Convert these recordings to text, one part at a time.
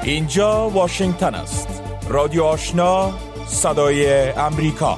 اینجا واشنگتن است. رادیو آشنا، صدای امریکا.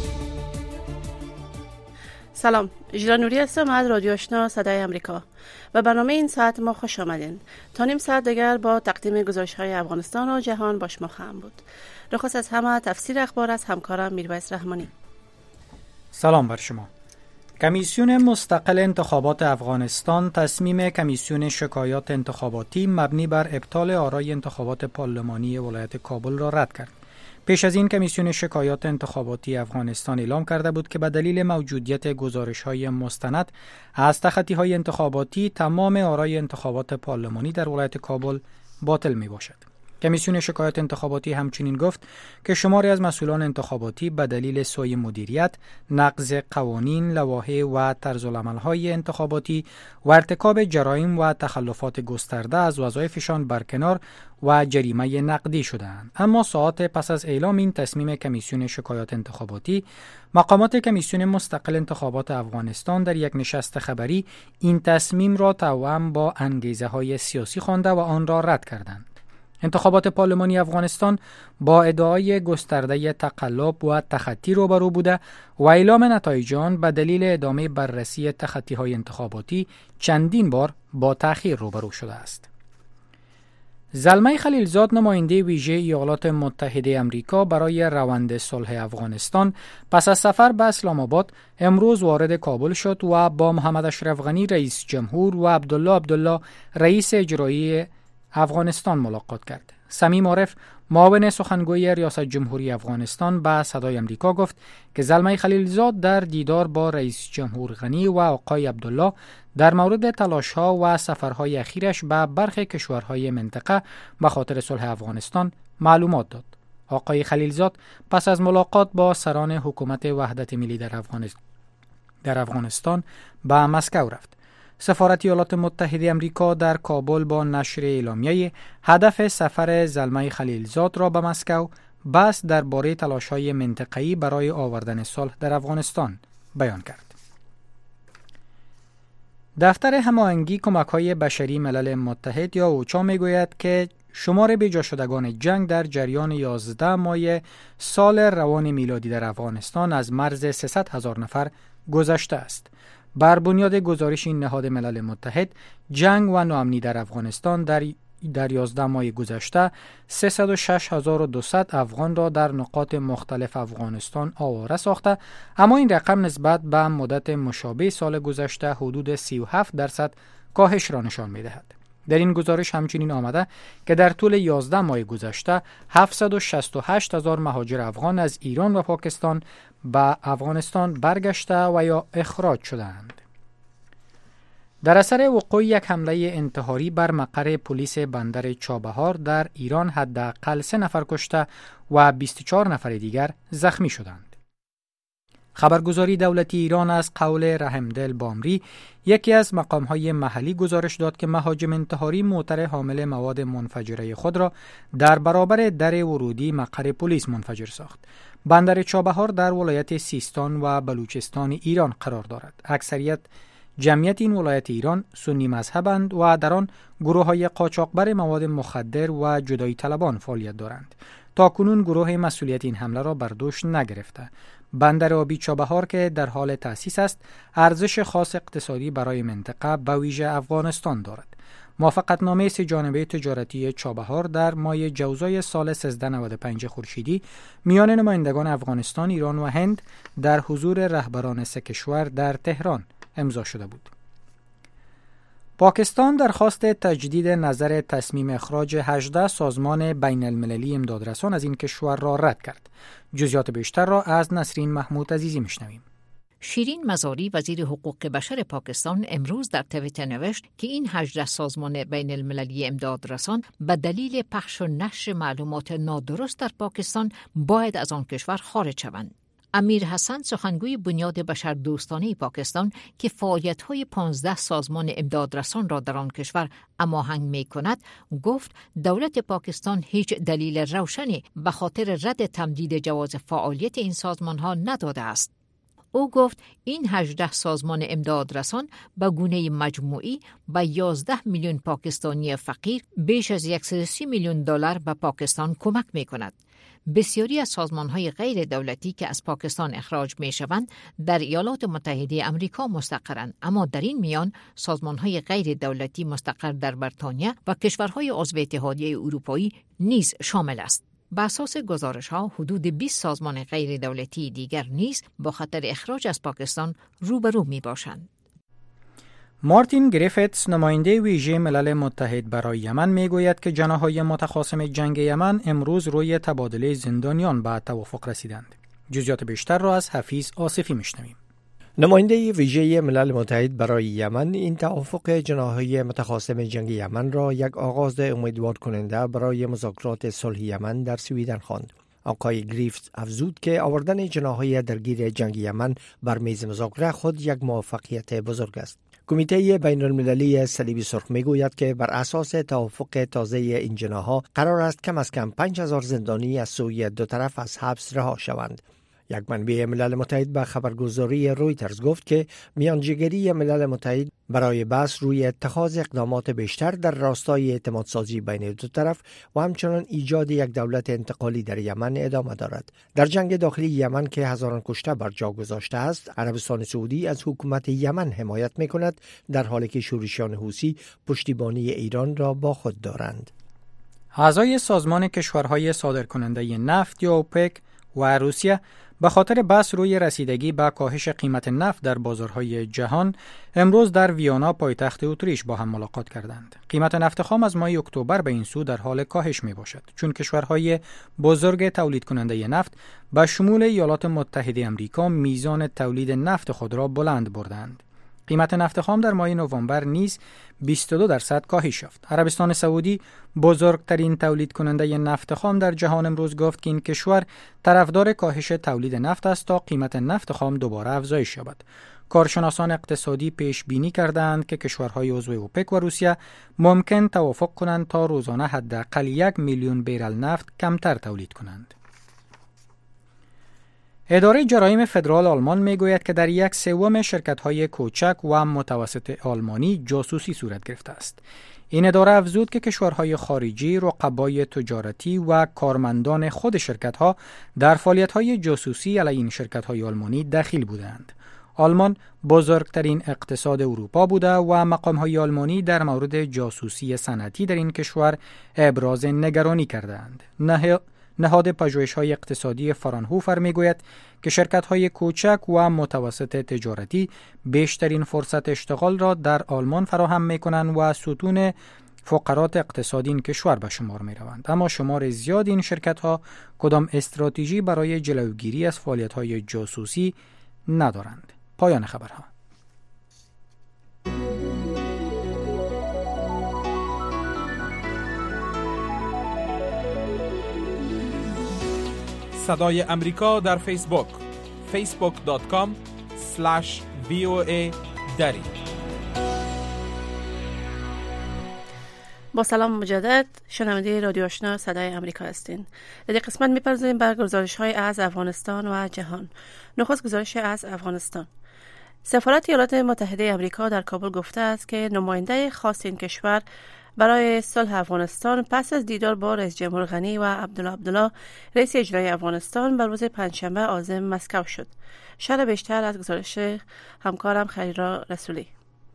سلام، ژیلا نوری هستم از رادیو آشنا صدای امریکا و برنامه این ساعت ما خوش آمدین. تا نیم ساعت دیگر با تقدیم گزارش‌های افغانستان و جهان با شما خواهم بود. نخست از همه تفسیر اخبار از همکارم میرویس رحمانی. سلام بر شما. کمیسیون مستقل انتخابات افغانستان تصمیم کمیسیون شکایات انتخاباتی مبنی بر ابطال آرای انتخابات پارلمانی ولایت کابل را رد کرد. پیش از این کمیسیون شکایات انتخاباتی افغانستان اعلام کرده بود که به دلیل موجودیت گزارش‌های مستند از تخطی‌های انتخاباتی تمام آرای انتخابات پارلمانی در ولایت کابل باطل می‌باشد. کمیسیون شکایات انتخاباتی همچنین گفت که شماری از مسئولان انتخاباتی به دلیل سوء مدیریت، نقض قوانین، لوایح و طرزالعمل‌های انتخاباتی و ارتکاب جرایم و تخلفات گسترده از وظایفشان برکنار و جریمه نقدی شدند. اما ساعات پس از اعلام این تصمیم کمیسیون شکایات انتخاباتی، مقامات کمیسیون مستقل انتخابات افغانستان در یک نشست خبری این تصمیم را توأم با انگیزه‌های سیاسی خوانده و آن را رد کردند. انتخابات پارلمانی افغانستان با ادعای گسترده تقلب و تخطی روبرو بوده و اعلام نتایج آن به دلیل ادامه بررسی تخطی‌های انتخاباتی چندین بار با تأخیر روبرو شده است. زلمه خلیلزاد، نماینده ویژه ایالات متحده آمریکا برای روند صلح افغانستان، پس از سفر به اسلام آباد امروز وارد کابل شد و با محمد اشرف غنی رئیس جمهور و عبدالله رئیس اجرایی افغانستان ملاقات کرد. صمیم عارف، معاون سخنگوی ریاست جمهوری افغانستان، به صدای امریکا گفت که زلمه خلیلزاد در دیدار با رئیس جمهور غنی و آقای عبدالله در مورد تلاش‌ها و سفرهای اخیرش به برخی کشورهای منطقه به خاطر صلح افغانستان معلومات داد. آقای خلیلزاد پس از ملاقات با سران حکومت وحدت ملی در افغانستان به مسکو رفت. سفارت ایالات متحده آمریکا در کابل با نشر اعلامیه هدف سفر زلمه خلیلزاد را به مسکو بحث درباره تلاش‌های منطقه‌ای برای آوردن صلح در افغانستان بیان کرد. دفتر هماهنگی کمک‌های بشری ملل متحد یا اوچا میگوید که شمار بیجا شدگان جنگ در جریان 11 ماه سال روان میلادی در افغانستان از مرز 300,000 نفر گذشته است. بر بنیاد گزارش این نهاد ملل متحد، جنگ و ناامنی در افغانستان در 11 ماه گذشته 306,200 افغان را در نقاط مختلف افغانستان آواره ساخته، اما این رقم نسبت به مدت مشابه سال گذشته حدود 37% کاهش را نشان می‌دهد. در این گزارش همچنین آمده که در طول 11 ماه گذشته 768,000 مهاجر افغان از ایران و پاکستان به افغانستان برگشته و یا اخراج شدند. در اثر وقوع یک حمله انتحاری بر مقر پلیس بندر چابهار در ایران حداقل 3 نفر کشته و 24 نفر دیگر زخمی شدند. خبرگزاری دولتی ایران از قول رحمدل بامری، یکی از مقام‌های محلی، گزارش داد که مهاجم انتحاری موتر حامل مواد منفجره خود را در برابر در ورودی مقر پلیس منفجر ساخت. بندر چابهار در ولایت سیستان و بلوچستان ایران قرار دارد. اکثریت جمعیت این ولایت ایران سنی مذهبند و در آن گروه‌های قاچاقبر مواد مخدر و جدایی طلبان فعالیت دارند. تاکنون گروه مسئولیت این حمله را بر دوش نگرفته. بندر آبی چابهار که در حال تأسیس است، ارزش خاص اقتصادی برای منطقه به ویژه افغانستان دارد. موافقتنامه 3 جانبه تجارتی چابهار در ماه جوزای سال 1395 خورشیدی میان نمایندگان افغانستان، ایران و هند در حضور رهبران 3 کشور در تهران امضا شده بود. پاکستان درخواست تجدید نظر تصمیم اخراج 18 سازمان بین المللی امدادرسان از این کشور را رد کرد. جزئیات بیشتر را از نسرین محمود عزیزی میشنویم. شیرین مزاری، وزیر حقوق بشر پاکستان، امروز در توییتر نوشت که این 18 سازمان بین المللی امدادرسان به دلیل پخش و نشر معلومات نادرست در پاکستان باید از آن کشور خارج شوند. امیر حسن، سخنگوی بنیاد بشردوستانه پاکستان که فعالیت‌های 15 سازمان امدادرسان را در آن کشور هماهنگ می‌کند، گفت دولت پاکستان هیچ دلیل روشنی به خاطر رد تمدید جواز فعالیت این سازمان‌ها نداده است. او گفت این 18 سازمان امدادرسان به گونه مجموعی به 11 میلیون پاکستانی فقیر بیش از 130 میلیون دلار به پاکستان کمک می کند. بسیاری از سازمان‌های غیر دولتی که از پاکستان اخراج می‌شوند در ایالات متحده آمریکا مستقرند، اما در این میان سازمان‌های غیر دولتی مستقر در بریتانیا و کشورهای عضو اتحادیه اروپایی نیز شامل است. بر اساس گزارش‌ها حدود 20 سازمان غیر دولتی دیگر نیز با خطر اخراج از پاکستان روبرو می‌باشند. مارتین گریفتس نماینده ویژه ملل متحد برای یمن میگوید که جناح‌های متخاصم جنگ یمن امروز روی تبادله زندانیان به توافق رسیدند. جزئیات بیشتر را از حفیظ آصفی میشنویم. نماینده ویژه ملل متحد برای یمن این توافق جناح‌های متخاصم جنگ یمن را یک آغاز امیدوار کننده برای مذاکرات صلح یمن در سویدن خواند. آقای گریفتس افزود که آوردن جناح‌های درگیر جنگ یمن بر میز مذاکره خود یک موفقیت بزرگ است. کمیته بین المللی صلیب سرخ میگوید که بر اساس توافق تازه این جناح‌ها قرار است کم از کم 5000 زندانی از سوی دو طرف از حبس رها شوند. یک منبع ملل متحد به خبرگزاری رویترز گفت که میانجیگری ملل متحد برای بحث روی اتخاذ اقدامات بیشتر در راستای اعتمادسازی بین دو طرف و همچنان ایجاد یک دولت انتقالی در یمن ادامه دارد. در جنگ داخلی یمن که هزاران کشته بر جا گذاشته است، عربستان سعودی از حکومت یمن حمایت می‌کند، در حالی که شورشیان حوثی پشتیبانی ایران را با خود دارند. اعضای سازمان کشورهای صادرکننده نفت یا اوپک و روسیه به خاطر بحث روی رسیدگی به کاهش قیمت نفت در بازارهای جهان امروز در ویانا پایتخت اتریش با هم ملاقات کردند. قیمت نفت خام از ماه اکتبر به این سو در حال کاهش می باشد، چون کشورهای بزرگ تولید کننده نفت به شمول ایالات متحده آمریکا میزان تولید نفت خود را بلند بردند. قیمت نفت خام در ماه نوامبر نیز 22% کاهش یافت. عربستان سعودی بزرگترین تولید کننده نفت خام در جهان امروز گفت که این کشور طرفدار کاهش تولید نفت است تا قیمت نفت خام دوباره افزایش یابد. کارشناسان اقتصادی پیش بینی کردند که کشورهای عضو اوپک و روسیه ممکن توافق کنند تا روزانه حداقل 1 میلیون بیرل نفت کمتر تولید کنند. اداره جرایم فدرال آلمان میگوید که در 1/3 شرکت‌های کوچک و متوسط آلمانی جاسوسی صورت گرفته است. این اداره افزود که کشورهای خارجی، رقبای تجارتی و کارمندان خود شرکت‌ها در فعالیت‌های جاسوسی علیه این شرکت‌های آلمانی دخیل بودند. آلمان بزرگترین اقتصاد اروپا بوده و مقام‌های آلمانی در مورد جاسوسی صنعتی در این کشور ابراز نگرانی کردند. نهاد پژوهش‌های اقتصادی فرانهوفر میگوید که شرکت‌های کوچک و متوسط تجارتی بیشترین فرصت اشتغال را در آلمان فراهم می‌کنند و ستون فقرات اقتصادی این کشور به شمار می‌روند. اما شمار زیاد این شرکت‌ها کدام استراتژی برای جلوگیری از فعالیت‌های جاسوسی ندارند. پایان خبرها. صدای امریکا در فیسبوک facebook.com/VOA دری. با سلام مجدد، شنونده رادیو آشنا صدای امریکا هستین. در این قسمت می‌پردازیم بر گزارش‌های از افغانستان و جهان. نخست گزارش از افغانستان. سفارت ایالات متحده آمریکا در کابل گفته است که نماینده خاص این کشور برای صلح افغانستان پس از دیدار با رئیس جمهور غنی و عبدالله رئیس اجرایی افغانستان بر روز پنجشنبه عازم مسکو شد. شرح بیشتر از گزارش همکارم خیرا رسولی.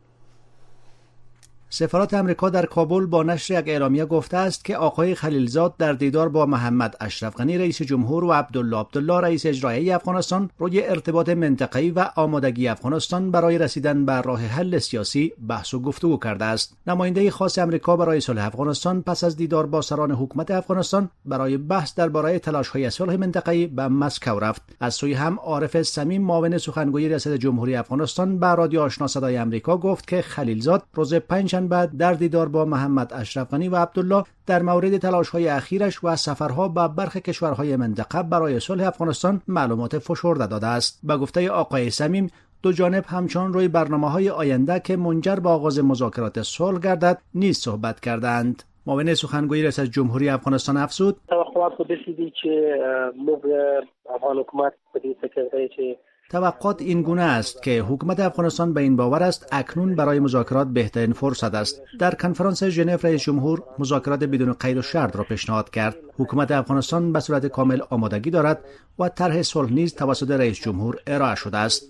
سفارت آمریکا در کابل با نشر یک اعلامیه گفته است که آقای خلیلزاد در دیدار با محمد اشرف غنی رئیس جمهور و عبدالله رئیس اجرایی افغانستان روی ارتباط منطقه‌ای و آمادگی افغانستان برای رسیدن به راه حل سیاسی بحث و گفتگو کرده است. نماینده خاص آمریکا برای صلح افغانستان پس از دیدار با سران حکومت افغانستان برای بحث درباره تلاش‌های صلح منطقه‌ای به مسکو رفت. از سوی هم عارف صمیم معاون سخنگوی ریاست جمهوری افغانستان به رادیو آشنا صدای آمریکا گفت که خلیلزاد روز پنجشنبه بعد در دیدار با محمد اشرف غنی و عبدالله در مورد تلاش‌های اخیرش و سفرها به برخی کشورهای منطقه برای صلح افغانستان معلومات فشرده داده است. به گفته آقای صمیم، دو جانب همچنان روی برنامه‌های آینده که منجر به آغاز مذاکرات صلح گردد نیز صحبت کردند. معاون سخنگوی ریاست جمهوری افغانستان افزود: توقعات خود رسیدی که موږ افغان حکومت په دې فکر دی چې توقعات این گونه است که حکومت افغانستان به این باور است اکنون برای مذاکرات بهترین فرصت است. در کنفرانس ژنو رئیس جمهور مذاکرات بدون قید و شرط را پیشنهاد کرد. حکومت افغانستان به صورت کامل آمادگی دارد و طرح صلح نیز توسط رئیس جمهور ارائه شده است.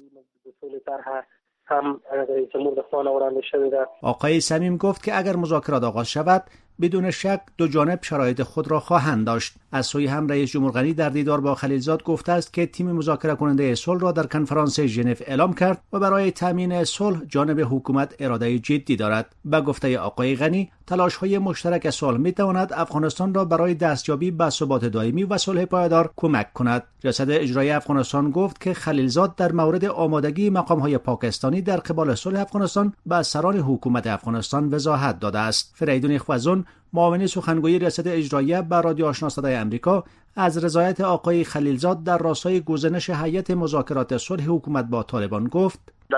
آقای صمیم گفت که اگر مذاکرات آغاز شود بدون شک دو جانب شرایط خود را خواهند داشت. از سوی هم رئیس جمهور غنی در دیدار با خلیلزاد گفته است که تیم مذاکره کننده صلح را در کنفرانس ژنو اعلام کرد و برای تامین صلح جانب حکومت اراده جدی دارد. به گفته آقای غنی تلاش‌های مشترک صلح می‌تواند افغانستان را برای دستیابی به ثبات دائمی و صلح پایدار کمک کند. ریاست اجرایی افغانستان گفت که خلیلزاد در مورد آمادگی مقام‌های پاکستانی در قبال صلح افغانستان به سران حکومت افغانستان وضاحت داده است. فریدون خوازون معاون سخنگوی ریاست اجرایی به رادیو آشنا صدای آمریکا از رضایت آقای خلیلزاد در راستای گزینش هیئت مذاکرات صلح حکومت با طالبان گفت.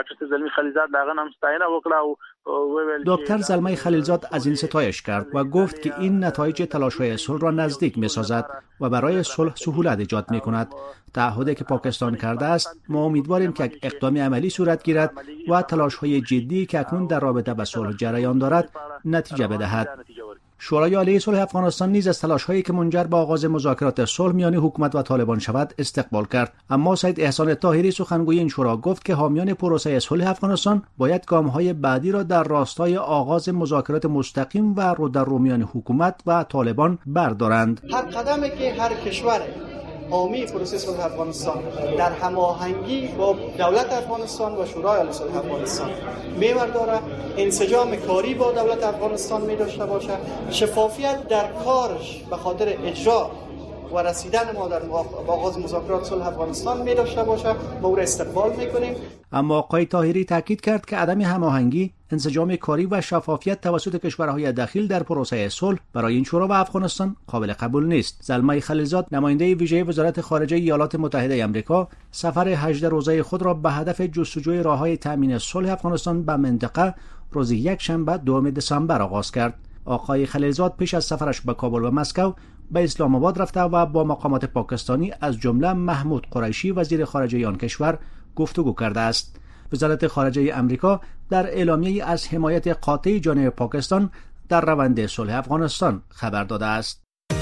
دکتر زلمه خلیلزاد از این ستایش کرد و گفت که این نتایج تلاش‌های صلح را نزدیک می‌سازد و برای صلح سهولت ایجاد می‌کند. تعهدی که پاکستان کرده است، ما امیدواریم که یک اقدام عملی صورت گیرد و تلاش‌های جدی که اکنون در رابطه با صلح جریان دارد نتیجه بدهد. شورای عالی صلح افغانستان نیز از تلاش‌هایی که منجر به آغاز مذاکرات صلح میان حکومت و طالبان شود استقبال کرد، اما سید احسان طاهری سخنگوی این شورا گفت که حامیان پروسه صلح افغانستان باید گام‌های بعدی را در راستای آغاز مذاکرات مستقیم و رو در رو میان حکومت و طالبان بردارند. هر قدمی که هر کشور حامی پروسه صلح افغانستان در هماهنگی با دولت افغانستان و شورای عالی صلح افغانستان می‌برداره، انسجام کاری با دولت افغانستان می‌داشته باشه، شفافیت در کارش به خاطر اجرا و رسیدن ما در آغاز مذاکرات صلح افغانستان می‌داشته باشه، ما او را استقبال می‌کنیم. اما آقای طاهری تاکید کرد که عدم هماهنگی، انسجام کاری و شفافیت توسط کشورهای دخیل در پروسه صلح برای این شورا و افغانستان قابل قبول نیست. زلمه خلیلزاد نماینده ویژه وزارت خارجه ایالات متحده آمریکا سفر 18 روزه خود را به هدف جستجوی راه‌های تامین صلح افغانستان به منطقه روز یک شنبه 2 دسامبر آغاز کرد. آقای خلیلزاد پیش از سفرش به کابل و مسکو به اسلام آباد رفته و با مقامات پاکستانی از جمله محمود قریشی وزیر خارجه آن کشور گفتگو کرده است. وزارت خارجه آمریکا در اعلامیه‌ای از حمایت قاطع جانب پاکستان در روند صلح افغانستان خبر داده است.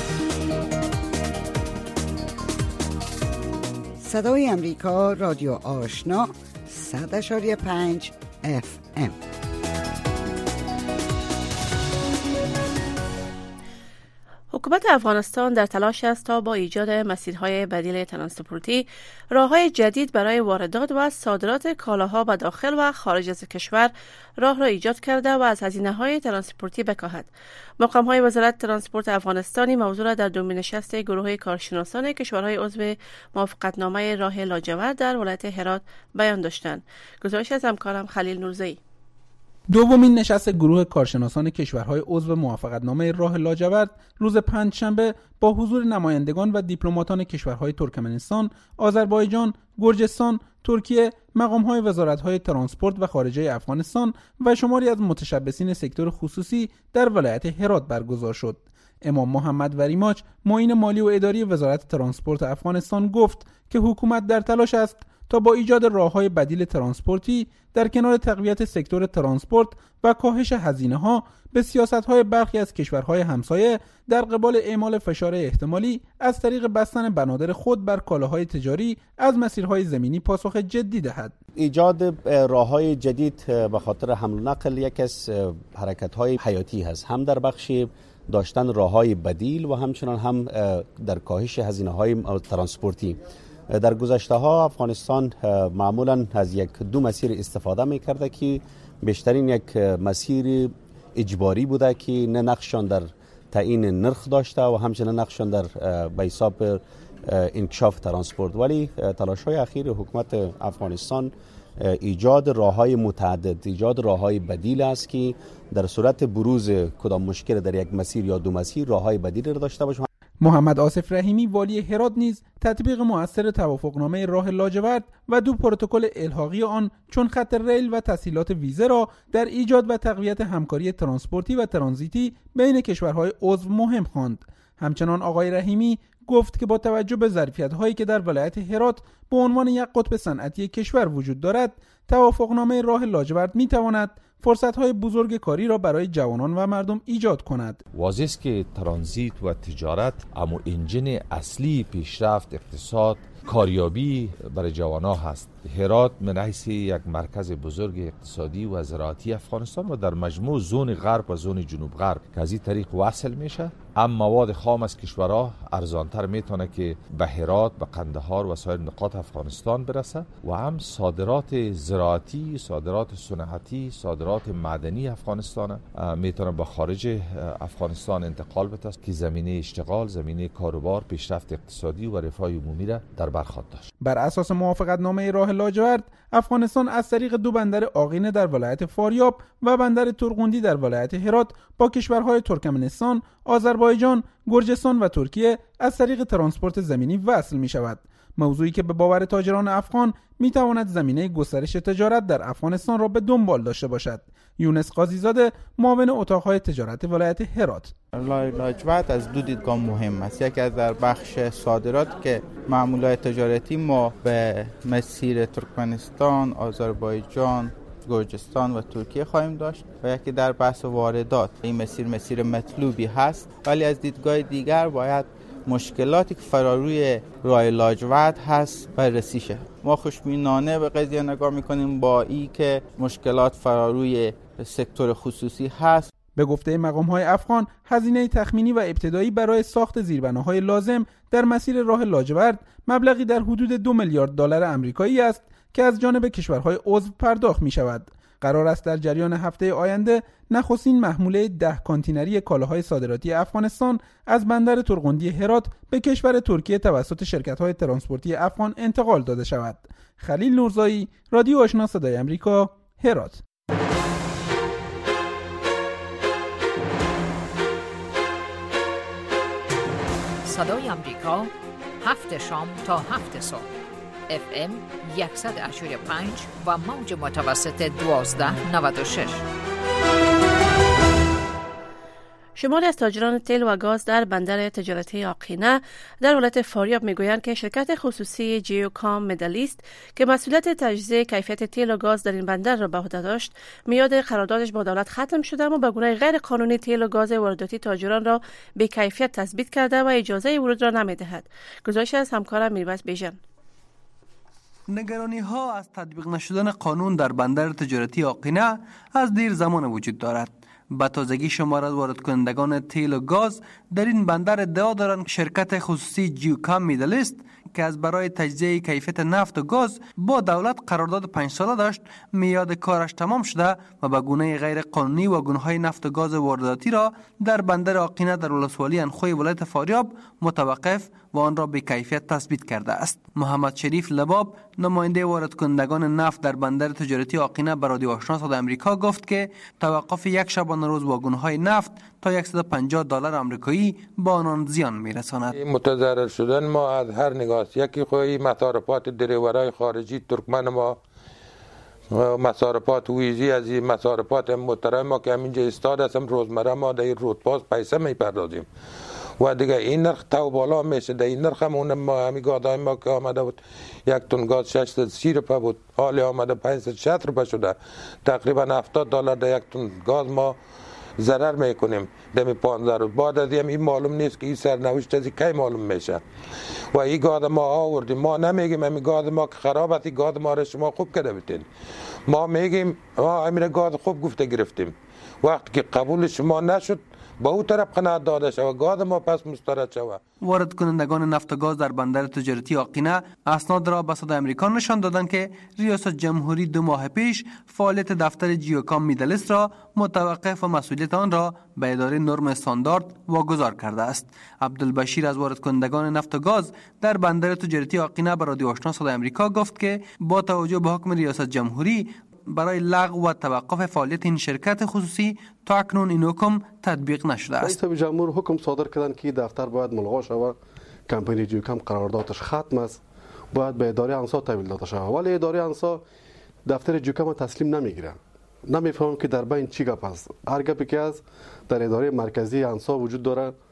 صدای آمریکا، رادیو آشنا 100.5 FM. حکومت افغانستان در تلاش است تا با ایجاد مسیرهای بدیل ترانسپورتی راههای جدید برای واردات و صادرات کالاها به داخل و خارج از کشور راه را ایجاد کرده و از هزینه‌های ترانسپورتی بکاهد. مقام‌های وزارت ترانسپورت افغانستانی موضوع را در دومین نشست گروه کارشناسان کشورهای عضو موافقتنامه راه لاجورد در ولایت هرات بیان داشتند. گزارش از همکارم خلیل نورزئی. دومین نشست گروه کارشناسان کشورهای عضو موافقتنامه راه لاجورد روز پنجشنبه با حضور نمایندگان و دیپلماتان کشورهای ترکمنستان، آذربایجان، گرجستان، ترکیه، مقام‌های وزارت‌های ترانسپورت و خارجه افغانستان و شماری از متشبثین سکتور خصوصی در ولایت هرات برگزار شد. امام محمد وریماچ، معین مالی و اداری وزارت ترانسپورت افغانستان گفت که حکومت در تلاش است تا با ایجاد راه‌های بدیل ترانسپورتی در کنار تقویت سکتور ترانسپورت و کاهش هزینه‌ها به سیاست‌های برخی از کشورهای همسایه در قبال اعمال فشار احتمالی از طریق بستن بنادر خود بر کالاهای تجاری از مسیرهای زمینی پاسخ جدی دهد. ایجاد راه‌های جدید به خاطر حمل و نقل یک از حرکت‌های حیاتی هست، هم در بخش داشتن راه‌های بدیل و همچنان هم در کاهش هزینه‌های ترانسپورتی. در گذشته ها افغانستان معمولا از دو مسیر استفاده می کرده که بیشترین یک مسیر اجباری بوده که نه نقشان در تعیین نرخ داشته و همچنین نقشان در به حساب انکشاف ترانسپورت، ولی تلاش های اخیر حکومت افغانستان ایجاد راههای متعدد، ایجاد راههای بدیل است که در صورت بروز کدام مشکل در یک مسیر یا دو مسیر راههای بدیل را داشته باشه. محمد آصف رحیمی والی هرات نیز تطبیق مؤثر توافقنامه راه لاجورد و دو پروتکل الحاقی آن چون خط ریل و تسهیلات ویزه را در ایجاد و تقویت همکاری ترانسپورتی و ترانزیتی بین کشورهای عضو مهم خواند. همچنان آقای رحیمی گفت که با توجه به ظرفیت‌هایی که در ولایت هرات به عنوان یک قطب صنعتی کشور وجود دارد، توافقنامه راه لاجورد می‌تواند فرصت‌های بزرگ کاری را برای جوانان و مردم ایجاد کند. واضح است که ترانزیت و تجارت اما انجن اصلی پیشرفت اقتصاد کاریابی برای جوانان هست. هرات من حیث یک مرکز بزرگ اقتصادی و زراعتی افغانستان و در مجموع زون غرب و زون جنوب غرب که از این طریق وصل میشه، اما مواد خام از کشورها ارزانتر میتونه که به هرات، به قندهار و سایر نقاط افغانستان برسه و هم صادرات زراعتی، صادرات صنعتی، صادرات معدنی افغانستان میتونه به خارج افغانستان انتقال بده که زمینه اشتغال، زمینه کاروبار، پیشرفت اقتصادی و رفاه عمومی را در بر خواهد داشت. بر اساس موافقتنامه راه لاجورد، افغانستان از طریق 2 بندر آقینه در ولایت فاریاب و بندر ترغوندی در ولایت هرات با کشورهای ترکمنستان، آذربایجان، گرجستان و ترکیه از طریق ترانسپورت زمینی وصل می شود. موضوعی که به باور تاجران افغان می تواند زمینه گسترش تجارت در افغانستان را به دنبال داشته باشد. یونس قاضیزاده، معاون اتاقهای تجارت ولایت هرات: لاجورد از 2 دیدگاه مهم است. یکی از در بخش صادرات که معاملات تجارتی ما به مسیر ترکمنستان، آذربایجان، گرجستان و ترکیه خواهیم داشت و یکی در بحث واردات. این مسیر مطلوبی هست، ولی از دیدگاه دیگر باید مشکلاتی که فراروی راه لاجورد هست بررسی شه. ما خوشبینانه به قضیه نگاه میکنیم با این که مشکلات فراروی سکتور خصوصی هست. به گفته مقام‌های افغان، هزینه تخمینی و ابتدایی برای ساخت زیربناهای لازم در مسیر راه لاجورد مبلغی در حدود 2 میلیارد دلار آمریکایی است که از جانب کشورهای عضو پرداخت می شود. قرار است در جریان هفته آینده نخستین محموله 10 کانتینری کالاهای صادراتی افغانستان از بندر ترغوندی هرات به کشور ترکیه توسط شرکت‌های ترانسپورتی افغان انتقال داده شود. خلیل نورزایی، رادیو آشنا صدای آمریکا، هرات. صدای آمریکا، 7 شام تا 7 صبح. FM 100.5 و موج متوسط 1296. شماری از تاجران تیل و گاز در بندر تجارتی آقینه در ولایت فاریاب میگویند که شرکت خصوصی جیوکام مدلیست که مسئولیت تجزیه کیفیت تیل و گاز در این بندر را به عهده داشت، میاد قراردادش با دولت ختم شده و به گونه غیر قانونی تیل و گاز وارداتی تاجران را به کیفیت تثبیت کرده و اجازه ورود را نمیدهد. گزارش از همکارم میرباز بیژن. نگرانی ها از تطبیق نشدن قانون در بندر تجارتی آقینه از دیر زمان وجود دارد. به تازگی شمار از وارد کنندگان تیل و گاز در این بندر ادعا دارند شرکت خصوصی جیوکام میدلیست که از برای تجزیه کیفیت نفت و گاز با دولت قرارداد 5 ساله داشت، میاد کارش تمام شده و به گونه غیر قانونی واگن‌های نفت و گاز وارداتی را در بندر آقینه در ولسوالی انخوی ولایت فاریاب متوقف و آن را به کیفیت تثبیت کرده است. محمد شریف لباب، نماینده وارد کنندگان نفت در بندر تجارتی آقینه، به رادیو آشنا صدای آمریکا گفت که توقف یک شبانه روز واگن‌های نفت تا $150 آمریکایی با آنان زیان میرساند. متضرر شدن ما از هر نگاه، یکی خواهی مصارفات دریورای خارجی ترکمن ما، مصارفات ویزی از این مصارفات محترم ما که همینجا استاد هستم، روزمره ما در این رودپاس پیسه میپردازیم و دیگه این نرخ تو بالا میشه. در این نرخ هم اونم ما همین گادای ما که آمده بود 1 تن گاز 630 روپیه بود، حالی آمده 560 روپیه شده. تقریبا $70 در 1 تن گاز ما ضرر میکنیم. دمی 15 روز بعد از این معلوم نیست که این سرنوشت از کی معلوم میشه و این گاز ما آوردیم. ما نمیگیم همین گاز ما که خراب است، این گاز ما را شما خوب کرده بتین. ما میگیم همین گاز خوب گفته گرفتیم. وقتی که قبول شما نشد با او طرف قناعت داده شود، گاز ما پس مسترد شود. وارد کنندگان نفت و گاز در بندر تجارتی آقینه اسناد را به صدای آمریکا نشان دادند که ریاست جمهوری 2 ماه پیش فعالیت دفتر جیوکام میدلیست را متوقف و مسئولیت آن را به اداره نرم استاندارد واگذار کرده است. عبدالبشیر از وارد کنندگان نفت و گاز در بندر تجارتی آقینه به رادیو آشنا صدای آمریکا گفت که با توجه به حکم ریاست جمهوری برای لغو و توقف فعالیت این شرکت خصوصی تا اکنون این حکم تطبیق نشده است. رئیس جمهور حکم صادر کردن که دفتر باید ملغا شود، کمپانی جیوکام قراردادش ختم است، باید به اداره انسا تحویل داده شود، ولی اداره انسا دفتر جیوکام تسلیم نمیگیره. نمیفهمم که در بین چی گپ است. هر گپی که از در اداره مرکزی انسا وجود داره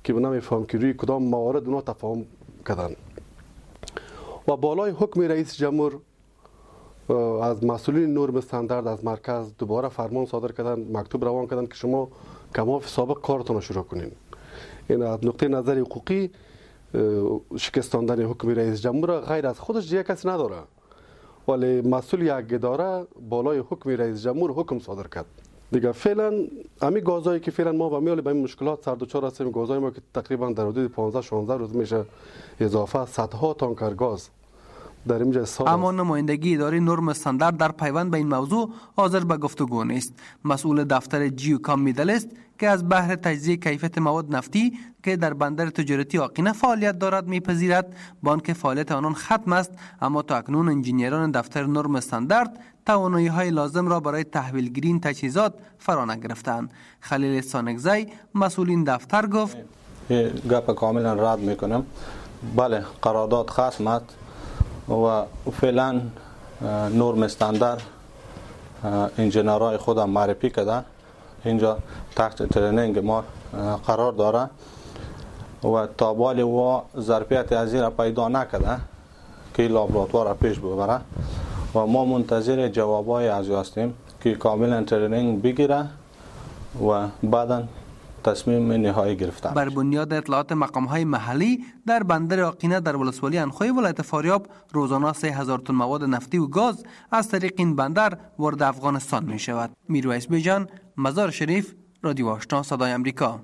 که نمیفهم که روی کدام موارد اونا تفاهم کردن. و بالای حکم رئیس جمهور از مسئولین نرم استاندارد از مرکز دوباره فرمان صادر کردن، مکتوب روان کردن که شما کماف سابق کارتون رو شروع کنین. این از نقطه نظر حقوقی شکستاندن حکم رئیس جمهور غیر از خودش دیگه کسی نداره، ولی مسئول یک اداره بالای حکم رئیس جمهور حکم صادر کرد. دیگه فعلا همین گازایی که فعلا ما با میاله به این مشکلات سر دچار هستیم، گازای ما که تقریبا در حدود 15 16 روز میشه اضافه صدها تانکر گاز در اینجا سال. اما نمایندگی اداره نرم استاندارد در پیوند به این موضوع حاضر به گفتگو نیست. مسئول دفتر جیوکام میدل است که از بهر تجزیه کیفیت مواد نفتی که در بندر تجارتی آقینه فعالیت دارد میپذیرد با آنکه فعالیت آنان ختم است، اما تا اکنون انجینیران دفتر نرم استاندارد توانایی‌های لازم را برای تحویلگیری این تجهیزات فرا نگرفتند. خلیل سانگزی مسئول این دفتر گفت گپ کاملا رد میکنم. بله قرارداد ختم است و فعلا نرم استاندارد انجینرهای خودم معرفی کرده اینجا تحت ترینینگ ما قرار داره و تا بالی و ظرفیت از این را پیدا نکرده که لابراتوار پیش ببره و ما منتظر جوابای از هستیم که کاملا ترینینگ بگیره و بعدا تصمیم نهایی گرفته. بر بنیاد اطلاعات مقام‌های محلی در بندر آقینه در ولسوالی انخوی ولایت فاریاب روزانه 3000 تن مواد نفتی و گاز از طریق این بندر وارد افغانستان می شود. میرویس بیجان، مزار شریف، رادیو آشنا صدای امریکا.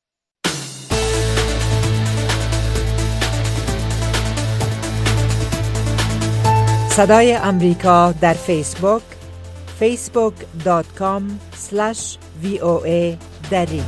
صدای امریکا در فیسبوک facebook.com/VOA دری.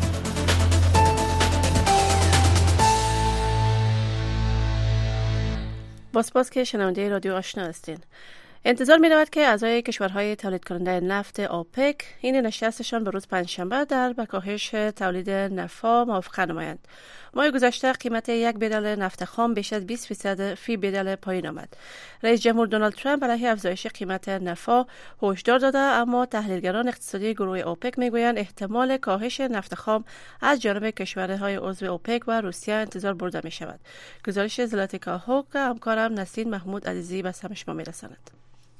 با سپاس که شنونده رادیو آشنا هستین. انتظار می رود که اعضای کشورهای تولید کننده نفت اوپک این نشستشان به روز پنجشنبه در به کاهش تولید نفت موافقت نمایند. ماه گذشته قیمت یک برل نفت خام بیش از 20% فی برل پایین آمد. رئیس جمهور دونالد ترامپ علیه افزایش قیمت نفت هشدار داده، اما تحلیلگران اقتصادی گروه اوپک میگویند احتمال کاهش نفت خام از جانب کشورهای عضو اوپک و روسیه انتظار برده می شود. گزارش زلاتیکا هوک همکارم نسرین محمود عزیزی به سمع شما میرساند.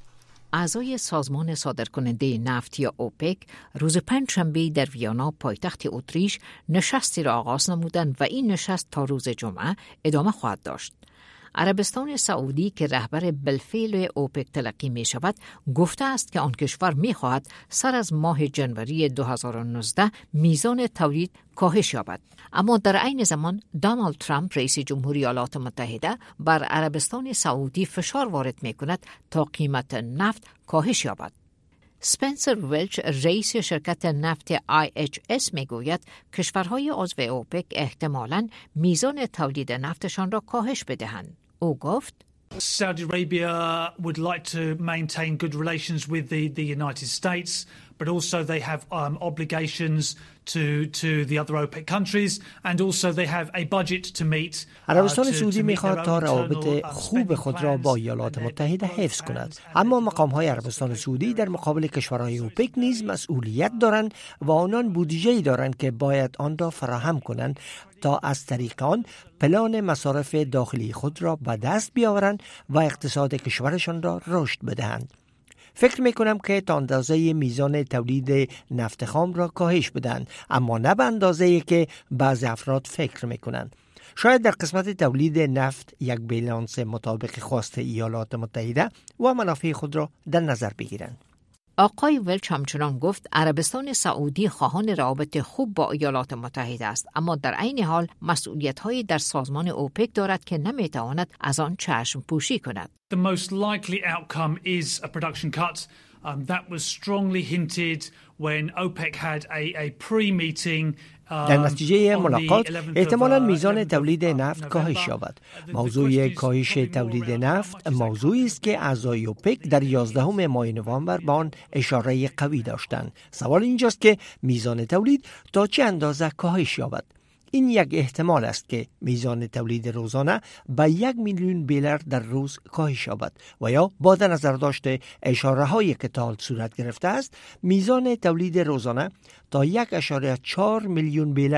اعضای سازمان صادرکننده نفت یا اوپک روز پنجشنبه در ویانا پایتخت اتریش نشستی را آغاز نمودند و این نشست تا روز جمعه ادامه خواهد داشت. عربستان سعودی که رهبر بالفعل اوپک تلقی می شود گفته است که آن کشور می خواهد سر از ماه جنوری 2019 میزان تولید کاهش یابد. اما در عین زمان دونالد ترامپ رئیس جمهوری ایالات متحده بر عربستان سعودی فشار وارد می کند تا قیمت نفت کاهش یابد. سپنسر ولچ رئیس شرکت نفت IHS می گوید کشورهای عضو اوپک احتمالاً میزان تولید نفتشان را کاهش بدهند. او گفت Saudi Arabia would like to maintain good relations with the United States, but also they have obligations to the other OPEC countries, and also they have a budget to meet. عربستان سعودی میخواد تا روابط خوب خود را با ایالات متحده حفظ کند، اما مقام‌های عربستان سعودی در مقابل کشورهای اوپک نیز مسئولیت دارند و آنان بودجه‌ای دارند که باید آن را فراهم کنند تا از طریق آن پلان مصارف داخلی خود را به دست بیاورند و اقتصاد کشورشان را رشد بدهند. فکر میکنم که تا اندازه میزان تولید نفت خام را کاهش بدن، اما نه به اندازه‌ای که بعضی افراد فکر میکنند. شاید در قسمت تولید نفت یک بالانس مطابق خواست ایالات متحده و منافع خود را در نظر بگیرند. آقای ولچ همچنان گفت عربستان سعودی خواهان روابط خوب با ایالات متحده است، اما در عین حال مسئولیت‌هایی در سازمان اوپک دارد که نمی‌تواند از آن چشم پوشی کند. The most likely outcome is a production cut. That was strongly hinted when OPEC had a pre-meeting. در نتیجه ملاقات احتمالاً میزان تولید نفت کاهش یابد. موضوع کاهش تولید نفت موضوعی است که اعضای اوپک در 11 ماه نوامبر به آن اشاره قوی داشتند. سوال اینجاست که میزان تولید تا چه اندازه کاهش یابد. این یک احتمال است که میزان تولید روزانه به 1 میلیون بیلر در روز کاهش یابد و یا با در نظر داشته اشاره هایی که تا حال صورت گرفته است میزان تولید روزانه تا 1.4 میلیون بیلر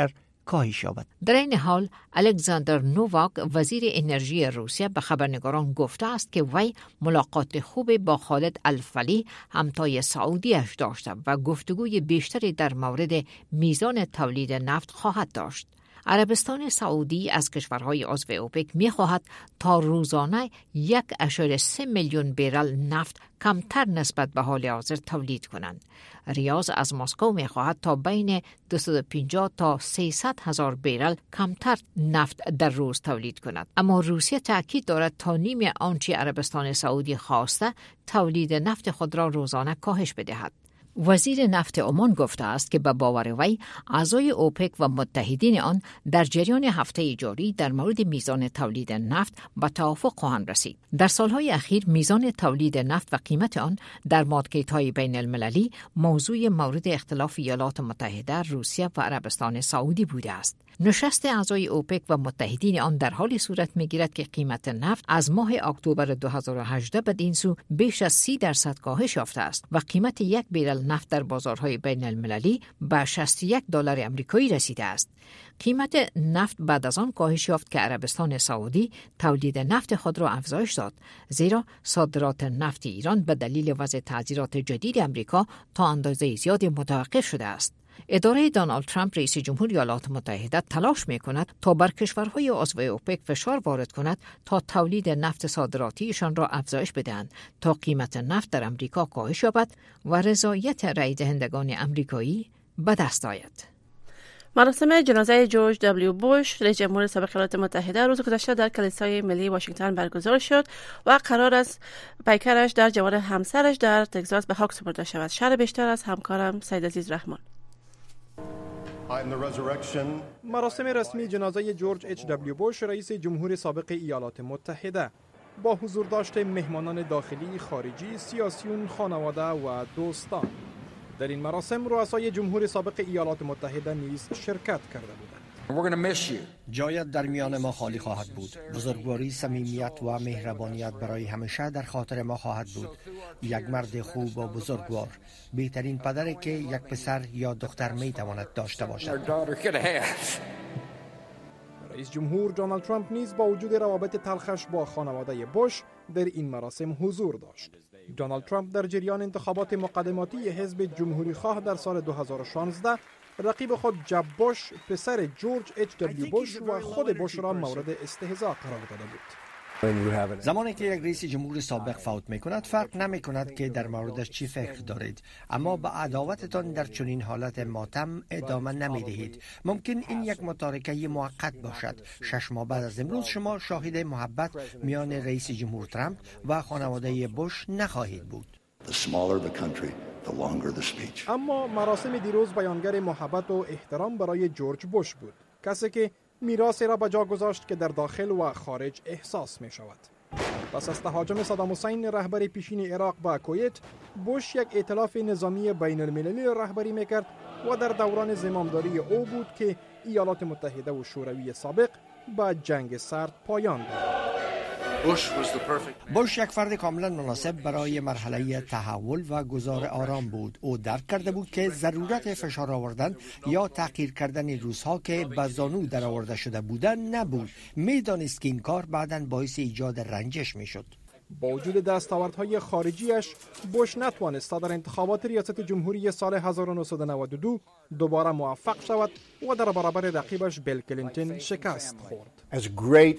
کاهش یابد. در این حال الکساندر نوواک وزیر انرژی روسیه به خبرنگاران گفته است که وی ملاقات خوب با خالد الفلی همتای سعودیش داشته و گفتگوی بیشتری در مورد میزان تولید نفت خواهد داشت. عربستان سعودی از کشورهای عضو اوپک می‌خواهد تا روزانه 1.3 میلیون برل نفت کمتر نسبت به حال حاضر تولید کنند. ریاض از مسکو می‌خواهد تا بین 250 تا 300 هزار برل کمتر نفت در روز تولید کند. اما روسیه تأکید دارد تا نیم آنچه عربستان سعودی خواسته تولید نفت خود را روزانه کاهش بدهد. وزیر نفت عمان گفته است که به باور وی اعضای اوپک و متحدین آن در جریان هفته جاری در مورد میزان تولید نفت به توافق خواهند رسید. در سالهای اخیر میزان تولید نفت و قیمت آن در مارکت‌های بین المللی موضوع مورد اختلاف ایالات متحده، روسیه و عربستان سعودی بوده است. نشست اعضای اوپک و متحدین آن در حالی صورت می‌گیرد که قیمت نفت از ماه اکتبر 2018 بدین سو بیش از 30% کاهش یافته است و قیمت یک برل نفت در بازارهای بین المللی به $61 آمریکایی رسیده است. قیمت نفت بعد از آن کاهش یافت که عربستان سعودی تولید نفت خود را افزایش داد، زیرا صادرات نفت ایران به دلیل وضع تعزیرات جدید آمریکا تا اندازه زیادی متوقف شده است. اداره دونالد ترامپ رئیس جمهوری ایالات متحده تلاش می‌کند تا بر کشورهای عضو اوپک فشار وارد کند تا تولید نفت صادراتیشان را افزایش بدهند تا قیمت نفت در آمریکا کاهش یابد و رضایت رای دهندگان آمریکایی به دست آید. مراسم جنازه جورج دبلیو بوش رئیس جمهور سابق ایالات متحده روز گذشته در کلیسای ملی واشنگتن برگزار شد و قرار است پیکرش در جوار همسرش در تگزاس به خاک سپرده شود. شرح بیشتر از همکارم سید عزیز رحمان. مراسم رسمی جنازه جورج اچ دبلیو بوش رئیس جمهور سابق ایالات متحده با حضور داشته مهمانان داخلی، خارجی، سیاسیون، خانواده و دوستان. در این مراسم رؤسای جمهور سابق ایالات متحده نیز شرکت کرده بودند. جایت در میان ما خالی خواهد بود. بزرگواری، صمیمیت و مهربانیت برای همیشه در خاطر ما خواهد بود. یک مرد خوب و بزرگوار، بهترین پدری که یک پسر یا دختر می تواند داشته باشد. رئیس جمهور دونالد ترامپ نیز با وجود روابط تلخش با خانواده بوش در این مراسم حضور داشت. دونالد ترامپ در جریان انتخابات مقدماتی حزب جمهوری خواه در سال 2016 رقیب خود جب بوش، پسر جورج اچ دبلیو بوش و خود بوش را مورد استهزاء قرار داده بود. زمانی که یک رئیس جمهور سابق فوت می‌کند فرق نمی‌کند که در موردش چی فکر دارید، اما با عداوتتان در چنین حالت ماتم ادامه نمی‌دهید. ممکن این یک متارکه موقت باشد. 6 ماه بعد از امروز شما شاهد محبت میان رئیس جمهور ترامپ و خانواده بوش نخواهید بود. اما مراسم دیروز بیانگر محبت و احترام برای جورج بوش بود، کسی که میراثی را به جا گذاشت که در داخل و خارج احساس می شود. پس از تهاجم صدام حسین رهبر پیشین عراق به کویت، بوش یک ائتلاف نظامی بین المللی رهبری می کرد و در دوران زمامداری او بود که ایالات متحده و شوروی سابق به جنگ سرد پایان داد. بوش یک فرد کاملا مناسب برای مرحله تحول و گذار آرام بود. او درک کرده بود که ضرورت فشار آوردن یا تحقیر کردن روس‌ها که به زانو در آورده شده بودند نبود. می‌دانست که این کار بعداً باعث ایجاد رنجش می‌شد. با وجود دستاوردهای خارجیش، بوش نتوانست در انتخابات ریاست جمهوری سال 1992 دوباره موفق شود و در برابر رقیبش بیل کلینتون شکست خورد.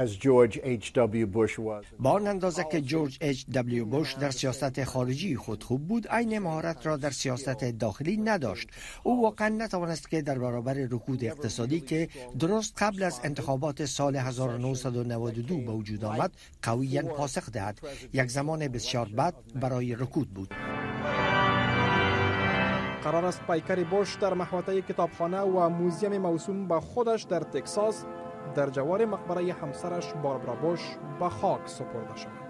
با آن اندازه که جورج اچ دبلیو بوش در سیاست خارجی خود خوب بود، عین مهارت را در سیاست داخلی نداشت. او واقعا نتوانست که در برابر رکود اقتصادی که درست قبل از انتخابات سال 1992 به وجود آمد قویاً پاسخ دهد. یک زمان بسیار بد برای رکود بود. قرار است پیکر بوش در محوطه کتابخانه و موزیم موسوم به خودش در تگزاس در جوار مقبره همسرش باربرا بوش به خاک سپرده شود.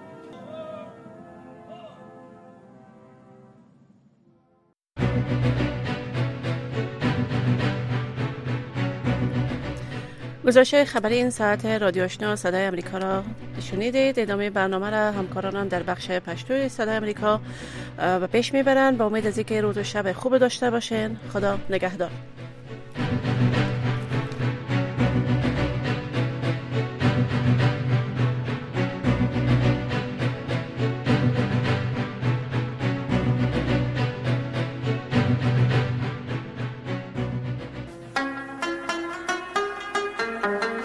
گزارش خبری این ساعت رادیو آشنا صدای امریکا را شنیدید. ادامه برنامه را همکارانم در بخش پشتوی صدای امریکا و پیش میبرند. با امید از اینکه روز و شب خوب داشته باشین. خدا نگهدار.